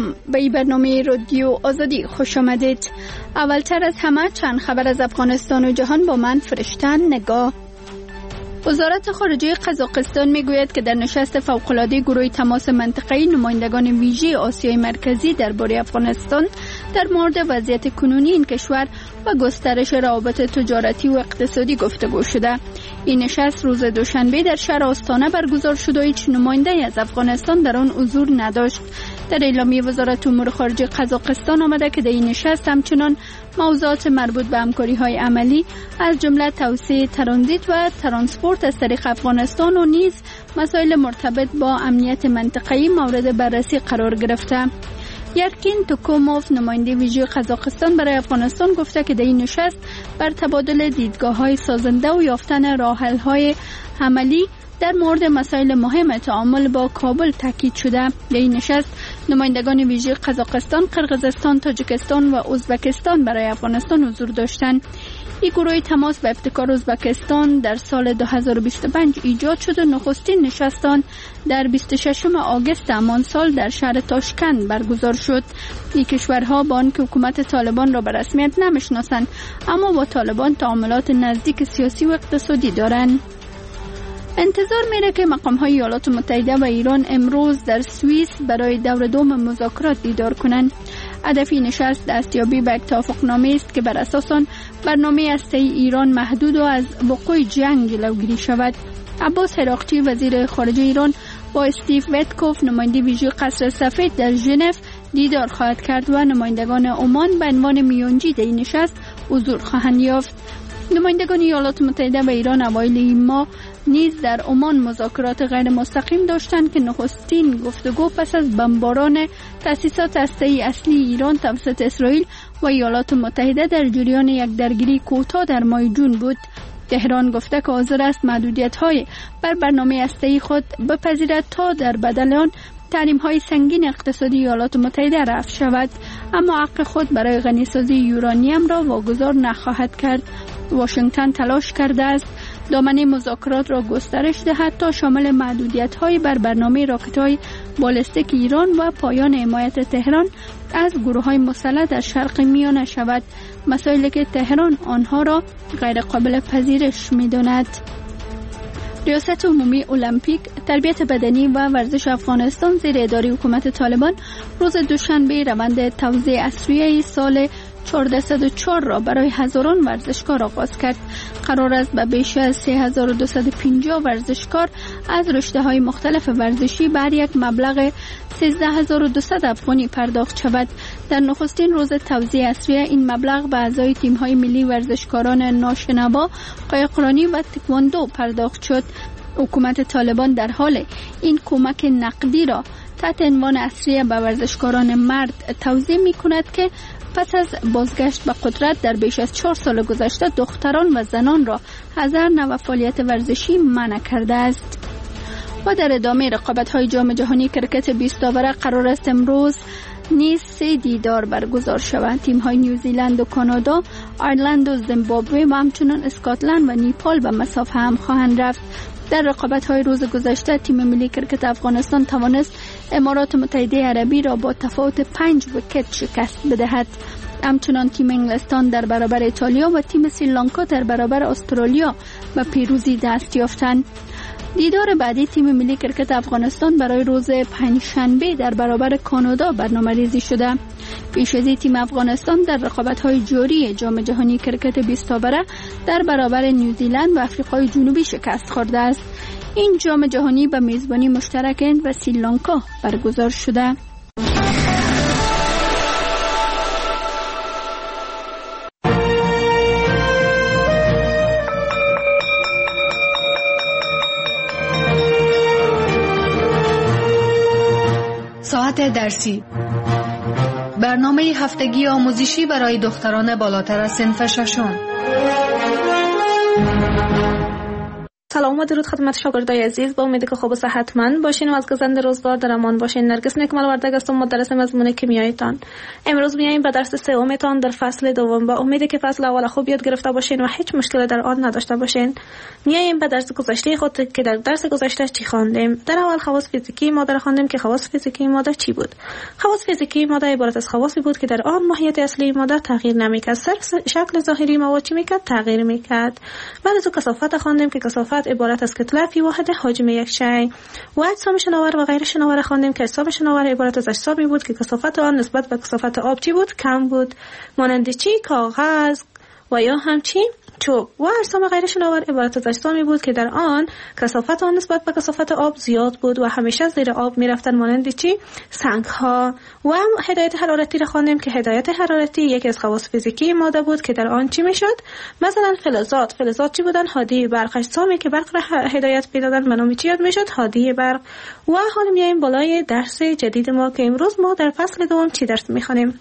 سلام، به این برنامه رادیو آزادی خوش آمدید. اولتر از همه چند خبر از افغانستان و جهان با من فرشتن نگاه. وزارت خارجه قزاقستان میگوید که در نشست فوق‌العاده گروه تماس منطقه‌ای نمایندگان ویژه آسیای مرکزی درباره افغانستان در مورد وضعیت کنونی این کشور و گسترش روابط تجارتی و اقتصادی گفتگو شده. این نشست روز دوشنبه در شهر آستانه برگزار شد و هیچ نماینده از افغانستان در آن حضور نداشت. در اعلامیه وزارت امور خارجه قزاقستان آمده که در این نشست همچنان موضوعات مربوط به همکاری‌های عملی از جمله توسعه ترانزیت و ترانسپورت از طریق افغانستان و نیز مسائل مرتبط با امنیت منطقه‌ای مورد بررسی قرار گرفته. یرکین توکوموف نماینده ویژه قزاقستان برای افغانستان گفته که در این نشست بر تبادل دیدگاه‌های سازنده و یافتن راه‌حل‌های عملی در مورد مسائل مهم تعامل با کابل تاکید شده. در این نشست نمایندگان ویژه قزاقستان، قرقیزستان، تاجیکستان و ازبکستان برای افغانستان حضور داشتند. این گروه تماس به ابتکار ازبکستان در سال 2025 ایجاد شد و نخستین نشستان در 26 آگوست همان سال در شهر تاشکند برگزار شد. این کشورها با آنکه حکومت طالبان را به رسمیت نمیشناسند اما با طالبان تعاملات نزدیک سیاسی و اقتصادی دارند. انتظار میره که مقام‌های ایالات متحده و ایران امروز در سوئیس برای دور دوم مذاکرات دیدار کنند. هدف این نشست دستیابی به یک توافقنامه است که بر اساس آن برنامه هسته‌ای ایران محدود و از وقوع جنگ جلوگیری شود. عباس هراقچی وزیر خارجه ایران با استیو ویتکوف نماینده ویژه قصر سفید در ژنو دیدار خواهد کرد و نمایندگان عمان به عنوان میانجی در این نشست حضور خواهند یافت. نمایندگان ایالات متحده و ایران اوایل این ماه نیز در عمان مذاکرات غیر مستقیم داشتند که نخستین گفتگو پس از بمباران تأسیسات هسته‌ای اصلی ایران توسط اسرائیل و ایالات متحده در جریان یک درگیری کوتاه در ماه جون بود. تهران گفته که حاضر است محدودیت‌های بر برنامه هسته‌ای خود بپذیرد تا در بدل آن تحریم‌های سنگین اقتصادی ایالات متحده رفع شود، اما حق خود برای غنیسازی یورانیم را واگذار نخواهد کرد. واشنگتن تلاش کرده است دامنه مذاکرات را گسترش دهد تا شامل محدودیت‌های بر برنامه راکت‌های بالستیک ایران و پایان حمایت تهران از گروه‌های مسلح در شرق میانه شود، مسائلی که تهران آنها را غیر قابل پذیرش می‌داند. ریاست عمومی المپیک، تربیت بدنی و ورزش افغانستان زیر اداره حکومت طالبان روز دوشنبه روند توزیع اسریه سال 1404 را برای هزاران ورزشکار آغاز کرد. قرار است به بیش از 3250 ورزشکار از رشته‌های مختلف ورزشی بر یک مبلغ 13200 افغانی پرداخت شود. در نخستین روز توزیع اسریه این مبلغ به اعضای تیم‌های ملی ورزشکاران ناشنوا، قایقرانی و تکواندو پرداخت شد. حکومت طالبان در حال این کمک نقدی را تحت عنوان اسریه به ورزشکاران مرد توزیع می‌کند که پس از بازگشت به قدرت در بیش از 4 سال گذشته دختران و زنان را از هر نوع فعالیت ورزشی منع کرده است. و در ادامه رقابت‌های جام جهانی کرکت 20 آوره قرار است امروز نیز 3 دیدار برگزار شود. تیم‌های نیوزیلند و کانادا، ایرلند و زیمبابوه و همچنین اسکاتلند و نیپال به مسافه هم خواهند رفت. در رقابت‌های روز گذشته تیم ملی کرکت افغانستان توانست امارات متحده عربی را با تفاوت 5 ویکت شکست بدهد. همچنان تیم انگلستان در برابر ایتالیا و تیم سریلانکا در برابر استرالیا به پیروزی دست یافتند. دیدار بعدی تیم ملی کرکت افغانستان برای روز پنجشنبه در برابر کانادا برنامه‌ریزی شده. پیش از این تیم افغانستان در رقابت‌های جاری جام جهانی کرکت 20 آوره در برابر نیوزیلند و آفریقای جنوبی شکست خورده است. این جام جهانی به میزبانی مشترک هند و سریلانکا برگزار شده. ساعت درسی، برنامه هفتگی آموزشی برای دختران بالاتر از صنف ششم. سلام و درود خدمت شاگردای عزیز. با امید که خوب و صحتمند باشین و از گذشته روزگار در امان باشین. نرگس نکمل وردگ هستم، مدرس مضمون کیمیایتان. امروز میایم به درس سومتان در فصل دوم. با امیدی که فصل اول خوب یاد گرفته باشین و هیچ مشکلی در آن نداشته باشین. میایم به درس گذشته خود که در درس گذشته چی خواندیم. در اول خواص فیزیکی ماده را خواندیم که خواص فیزیکی ماده چی بود. خواص فیزیکی ماده عبارت از خواصی بود که در آن ماهیت اصلی ماده تغییر نمیکرد، صرف شکل ظاهری مواد چی میکرد؟ تغییر میکرد. بعد از کثافت خواندیم که کثافت عبارت از کتله فی واحد حجم یک شیء. و اجسام شناور و غیر شناور خواندیم که اجسام شناور عبارت از اجسامی بود که کثافت آن نسبت به کثافت آب چی بود؟ کم بود، مانند چی؟ کاغذ و یا همچی چوب. و اجسام غیر شناور عبارت از اجسامی بود که در آن کثافت آن نسبت به کثافت آب زیاد بود و همیشه زیر آب میرفتن، مانند چی؟ سنگ ها. و هدایت حرارتی را خواندیم که هدایت حرارتی یکی از خواص فیزیکی ماده بود که در آن چی میشد؟ مثلا فلزات چی بودن؟ هادی برق. اجسامی که برق را هدایت میدادن به نام چی یاد میشد؟ هادی برق. و حالا میایم بالای درس جدید ما که امروز ما در فصل دوم چی درس میخوانیم.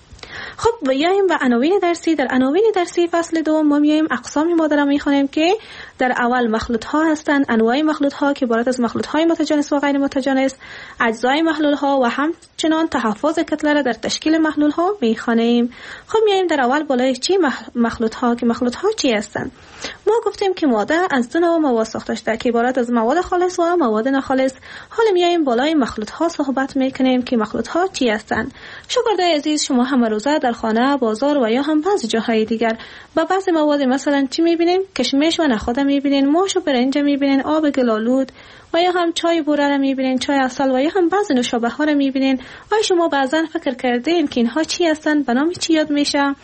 خب بیاییم به عناوین درسی. در عناوین درسی فصل دوم ما میایم اقسام ماده را میخوانیم که در اول مخلوط ها هستند، انواع مخلوط ها که عبارت از مخلوط های متجانس و غیر متجانس، اجزای محلول ها و همچنان تحفظ کتله را در تشکیل محلول ها میخوانیم. خب میایم در اول بالای چی مخلوط ها که مخلوط ها چی هستند. ما گفتیم که ماده از دو نوع مواد ساخته شده که عبارت از مواد خالص و مواد ناخالص. حالا میایم بالای مخلوط ها صحبت میکنیم که مخلوط ها چی هستند. شاگردای عزیز، شما هم روزه در خانه، بازار و یا هم بعضی جاهای دیگر با بعضی مواد مثلا چی میبینیم؟ کشمش و نخود میبینین، ماش و برنج میبینین، آب گلالود و یا هم چای بوره را میبینین، چای عسل و یا هم بعضی نوشابه ها را میبینین. آیا شما بعضا فکر کردین که اینها چی هستند؟ به نام چی یاد میشه؟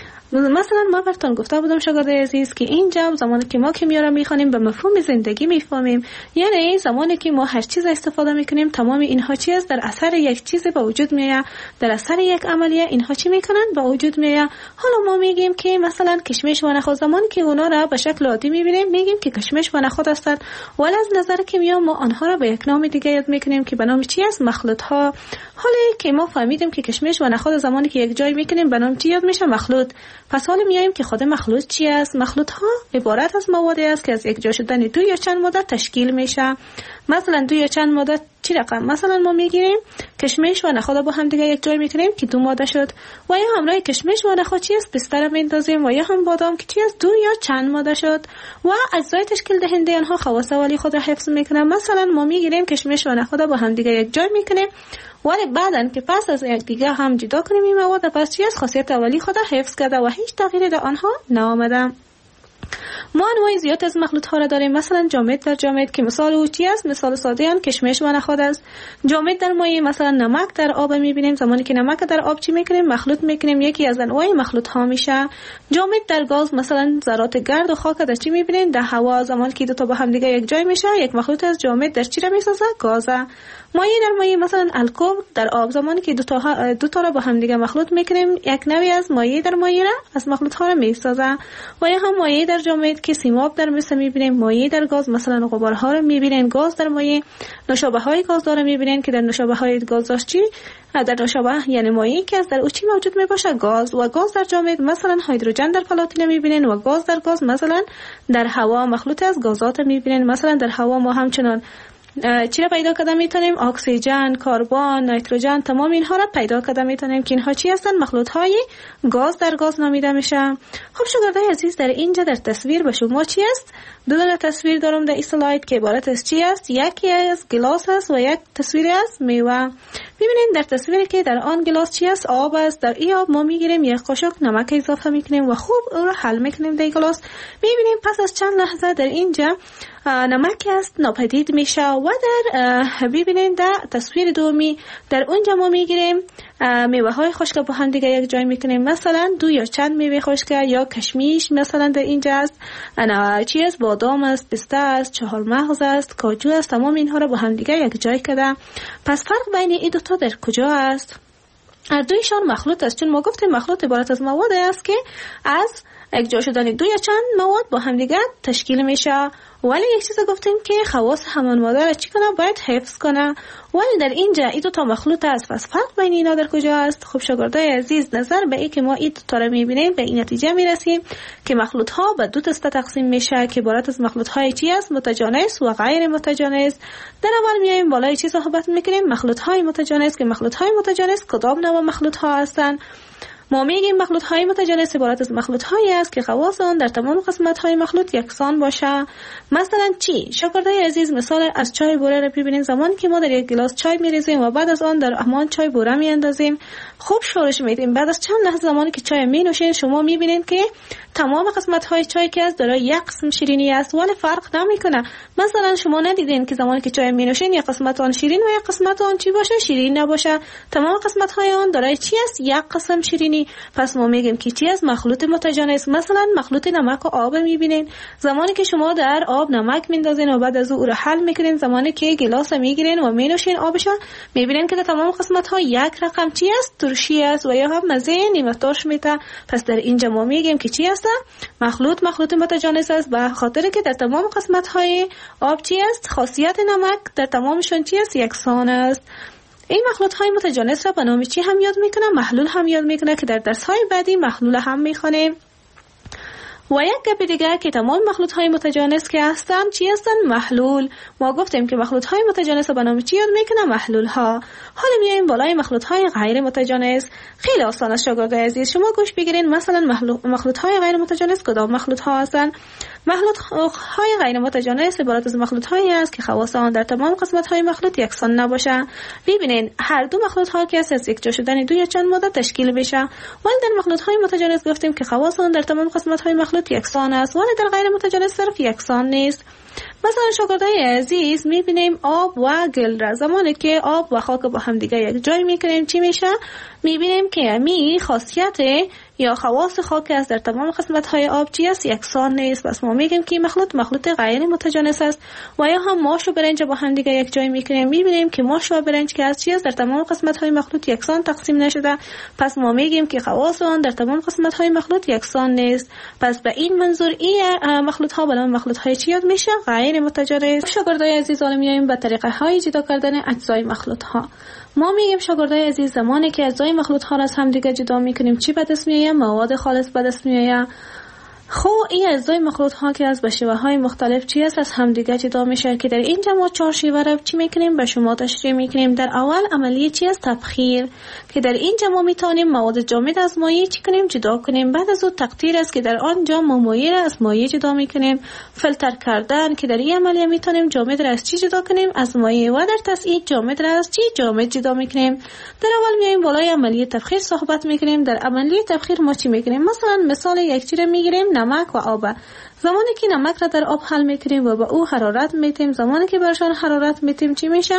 مثلا ما براتون گفته بودم شاگردای عزیز که اینجا زمانی که ما کیمیا را میخوانیم به مفهوم زندگی میفهمیم، یعنی زمانی که ما هر چیز استفاده میکنیم تمام اینها چی است؟ در اثر یک چیز به وجود میاد، در اثر یک عملیه اینها چی میکنن؟ به وجود میاد. حالا ما میگیم که مثلا کشمش و نخود، زمانی که اونا را به شکل عادی میبینیم میگیم که کشمش و نخود هستند، ولی از نظر کیمیا ما آنها را به یک نام دیگه یاد میکنیم که به نام چی است؟ مخلوط ها. حالا که ما فهمیدیم که کشمش و نخود زمانی که یک جای میکنیم به نام چی یاد میشه؟ مخلوط. پس حالا میایم که خود مخلوط چی است؟ مخلوط ها عبارت از موادی است که از یک جا شدن دو یا چند ماده تشکیل میشه. مثلا دو یا چند ماده چی رقم؟ مثلا ما میگیریم کشمش و نخود با هم دیگه یک جای میکنیم که دو ماده شد و یا همراه کشمش و نخود چی است؟ پسته را میندازیم و یا هم بادام که چی است؟ دو یا چند ماده شد و اجزای تشکیل دهنده آنها خواص اولی خود را حفظ میکنن. مثلا ما میگیریم کشمش و نخود با هم دیگه یک جای میکنیم ولی بعدن که پس از یک دیگه هم جدا کنیم این مواد، پس چی است؟ خاصیت اولی خود را حفظ کرده و هیچ تغییری در آنها نآمده. ما انواع زیاد از مخلوط ها را داریم. مثلا جامد در جامد که مثال او چی است؟ مثال ساده آن کشمش و نخود است. جامد در مایع مثلا نمک در آب میبینیم، زمانی که نمک در آب چی میکنیم؟ مخلوط میکنیم، یکی از انواع مخلوط ها میشه. جامد در گاز مثلا ذرات گرد و خاک در چی میبینیم؟ در هوا، زمانی که دو تا با هم دیگه یک جای میشه یک مخلوط از جامد در چی را میسازه؟ گاز. مایع در مایع مثلا الکل در آب، زمانی که دو تا را با هم دیگه مخلوط میکنیم یک نوعی از مایع در مایع را از مخلوط ها را میسازه. و یا هم مایع در جامد که سیماب در مس میبینیم، مایع در گاز مثلا غبارها را میبینین، گاز در مایع نوشابه های گازدار را میبینین که در نوشابه های گازدار چی؟ در نوشابه یعنی مایعی که از در او چی موجود میباشه؟ گاز. و گاز در جامد مثلا هیدروژن در پلاتین میبینین و گاز در گاز مثلا در هوا مخلوط از گازات میبینین. مثلا در هوا ما همچنان چی را پیدا کرده میتونیم؟ اکسیژن، کربن، نیتروژن، تمام اینها را پیدا کرده میتونیم که اینها چی هستند؟ مخلوط های گاز در گاز نامیده میشه. خب شاگردای عزیز، در اینجا در تصویر به شما چی است؟ دو تا تصویر دارم در این اسلاید که عبارت از چی است؟ یکی از گلاس است و یک تصویر از میوه. ببینید در تصویری که در آن گلاس چی است؟ آب است. در این آب ما میگیریم یک قاشق نمک اضافه میکنیم و خوب او را حل میکنیم در گلاس. میبینیم پس از چند لحظه در اینجا نمک است ناپدید میشه و در ببینید در تصویر دومی در اونجا ما میگیریم میوه های خشک با هم دیگه یک جای میکنیم، مثلا دو یا چند میوه خشک یا کشمیش مثلا در اینجا است، چی است؟ بادام است، پسته است، چهارمغز است، کاجو است، تمام اینها را با هم دیگه یک جای کرده. پس فرق بین این دو تا در کجا است؟ هر دویشان مخلوط است، چون ما گفتیم مخلوط عبارت از مواد است که از یک جا شدن دو یا چند مواد با هم دیگر تشکیل میشه. ولی یک چیز گفتیم که خواص همان ماده را چی کنه؟ باید حفظ کنه. ولی در اینجا این دو تا مخلوط است، پس فرق بین اینا در کجا است؟ خب شاگردای عزیز، نظر به این که ما این دو تا را میبینیم به این نتیجه میرسیم که مخلوط ها به دو دسته تقسیم میشه که عبارت از مخلوط های چی است؟ متجانس و غیر متجانس. در اول میایم بالای چی صحبت میکنیم؟ مخلوط های متجانس. که مخلوط های متجانس کدام نوع مخلوط ها هستند؟ ما میگیم مخلوط های متجانس عبارت از مخلوط هایی است که خواص آن در تمام قسمت های مخلوط یکسان باشه. مثلا چی؟ شاگردای عزیز، مثال از چای بوره را ببینید. زمانی که ما در یک گلاس چای میریزیم و بعد از آن در همان چای بوره میاندازیم، خوب شورش میدیم. بعد از چند لحظه زمانی که چای می نوشین، شما میبینید که تمام قسمت های چای که از دارای یک قسم شیرینی است، ولی فرق نمیکنه. مثلا شما ندیدین که زمانی که چای می نوشین یک قسمت آن شیرین و یک قسمت آن چی باشه؟ شیرین نباشه. تمام قسمت های آن دارای چی است؟ یک قسم شیرینی. پس ما میگیم که چی است؟ مخلوط متجانس. مثلا مخلوط نمک و آب میبینین. زمانی که شما در آب نمک میندازین و بعد از او را حل میکنین، زمانی که گلاس میگیرین و مینوشین آبش، میبینین که در تمام قسمت ها یک رقم چی است؟ ترشی است و یا هم مزه نیمه ترش میده. پس در اینجا ما میگیم که چی است؟ مخلوط متجانس است، به خاطر که در تمام قسمت های آب چی است؟ خاصیت نمک در تمامشون چی است؟ یکسان است. این مخلوط های متجانس را به نام چی هم یاد میکنه؟ محلول هم یاد میکنه که در درس های بعدی محلول هم میخوانیم. و یک گپ دیگر که تمام مخلوط های متجانس که هستند چی هستند؟ محلول. ما گفتیم که مخلوط های متجانس به نام چی یاد میکنه؟ محلول ها. حالا میایم بالای مخلوط های غیر متجانس. خیلی آسان است شاگردای عزیز، شما گوش بگیرین. مثلا مخلوط های غیر متجانس کدام مخلوط ها هستند؟ مخلوط های غیر متجانس عبارت از مخلوط هایی است که خواص آن در تمام قسمت های مخلوط یکسان نباشه. ببینین هر دو مخلوط ها که از یک جا شدن دو یا چند ماده تشکیل میشه. ولی در مخلوط های متجانس گفتیم که خواص آن در تمام قسمت های مخلوط یکسان است، ولی در غیر متجانس صرف یکسان نیست. مثلا شاگردای عزیز میبینیم آب و گل را زمانی که آب و خاک با هم دیگه یک جای میکنیم چی میشه؟ میبینیم که می خاصیت یا خواص خاک است در تمام قسمت های آب چی است؟ یکسان نیست. پس ما میگیم که مخلوط غیر متجانس است. و یا هم ماش و برنج با هم دیگه یک جای میکنیم، میبینیم که ماش و برنج که از چی است؟ در تمام قسمت های مخلوط یکسان تقسیم نشده. پس ما میگیم که خواص آن در تمام قسمت های مخلوط یکسان نیست. پس به این منظور این مخلوط ها به نام مخلوط های چی یاد میشه؟ غیر متجانس. شاگردای عزیز، حالا میایم به طریقه های جدا کردن اجزای مخلوط ها. ما میگیم شاگردای عزیز، زمانی که اجزای مخلوط ها را از هم دیگه جدا میکنیم چی به دست میاد؟ مواد خالص به دست میاد. خب این اجزای مخلوط ها که از به شیوه های مختلف چی است؟ از هم دیگه جدا میشه که در اینجا ما 4 شیوه را چی میکنیم؟ به شما تشریح میکنیم. در اول عملیه چی است؟ تبخیر، که در اینجا ما میتونیم مواد جامد از مایع چی کنیم؟ جدا کنیم. بعد از اون تقطیر است که در آنجا ما مایع را از مایع جدا میکنیم. فیلتر کردن که در این عملیه میتونیم جامد را از چی جدا کنیم؟ از مایع. و در تسعید جامد را از چی؟ جامد جدا میکنیم. در اول میایم بالای عملیه تبخیر صحبت میکنیم. در عملیه تبخیر ما چی میکنیم؟ مثلا مثال یک چیز میگیریم، نمک و آب. زمانی که نمک را در آب حل میکنیم و به او حرارت میتیم، زمانی که برشان حرارت میتیم چی میشه؟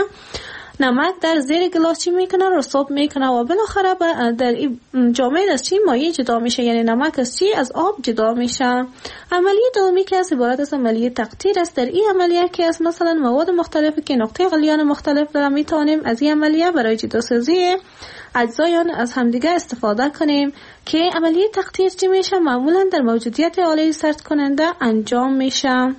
نمک در زیر گلاس چی میکنه؟ رسوب میکنه و بالاخره در جامد از چی؟ مایع جدا میشه، یعنی نمک از چی؟ از آب جدا میشه. عملیه دومی که از عبارت از عملیه تقطیر است. در این عملیه که از مثلا مواد مختلفی که نقطه غلیان مختلف دارن میتونیم از این عملیه برای جداسازی اجزایان از همدیگه استفاده کنیم. که عملیه تقطیر چی میشه؟ معمولا در موجودیت آله سرد کننده انجام میشه.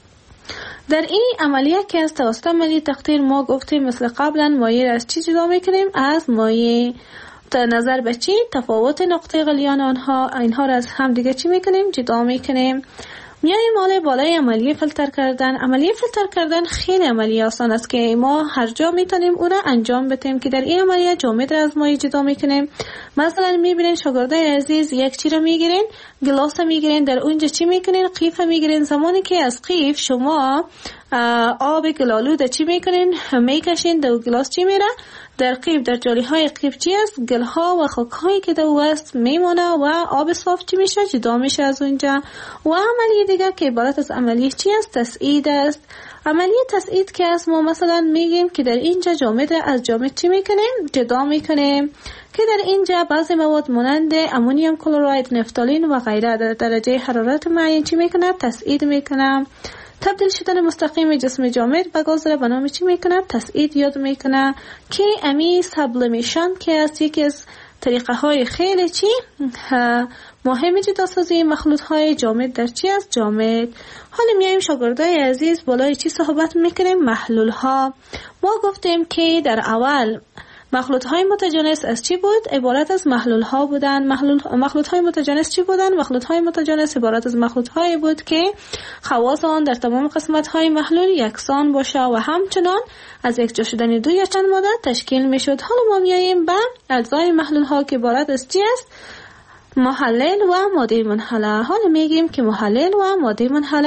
در این عملیه که از توسط عملیه تقطیر ما گفتیم مثل قبلا مایع از چی جدا میکنیم؟ از مایع. نظر به چی؟ تفاوت نقطه غلیان اینها را از هم دیگه چی میکنیم؟ جدا میکنیم. میایم بالای عملیه فیلتر کردن. عملیه فیلتر کردن خیلی عملیه آسان است که ما هر جا میتونیم اون را انجام بدیم. که در این عملیه جامد را از مایع جدا میکنیم. مثلا میبینین شاگردای عزیز یک چیز را میگیرین، گلاس میگیرین، در اونجا چی میکنین؟ قیف میگیرین. زمانی که از قیف شما آب گلالود چی میکنین؟ میکشین، در گلاس چی میره؟ در قیف، در جالی های قیف چی است؟ گل ها و خاک هایی که در است میمونه و آب صاف چی میشه؟ جدا میشه از اونجا. و عملیه دیگر که عبارت از عملیه چی است؟ تسعید است. عملیه تسعید که از ما مثلا میگیم که در اینجا جامد از جامد چی میکنیم؟ جدا میکنیم. که در اینجا بعضی مواد مانند امونیوم کلراید، نفتالین و غیره در درجه حرارت معین چی میکنه؟ تسعید میکنه. تبدیل شدن مستقیم جسم جامد به گاز را به نام چی میکنه؟ تسعید یاد میکنه. که امی سابلیمیشن که از یکی از طریقه های خیلی چی مهمی جداسازی مخلوط های جامد در چی است؟ جامد. حالا میایم شاگردای عزیز بالای چی صحبت میکنیم؟ محلول ها. ما گفتیم که در اول مخلوط های متجانس از چی بود؟ عبارت از محلول ها بودن. مخلوط های متجانس چی بودن؟ مخلوط های متجانس عبارت از مخلوط های بود که خواص آن در تمام قسمت های محلول یکسان باشه و همچنان از یک جا شدن دو یا چند ماده تشکیل می شد. حالا ما میاییم به اجزای محلول ها که عبارت از چی است؟ محلل و ماده منحله. حالا میگیم که محلل و ماده منحله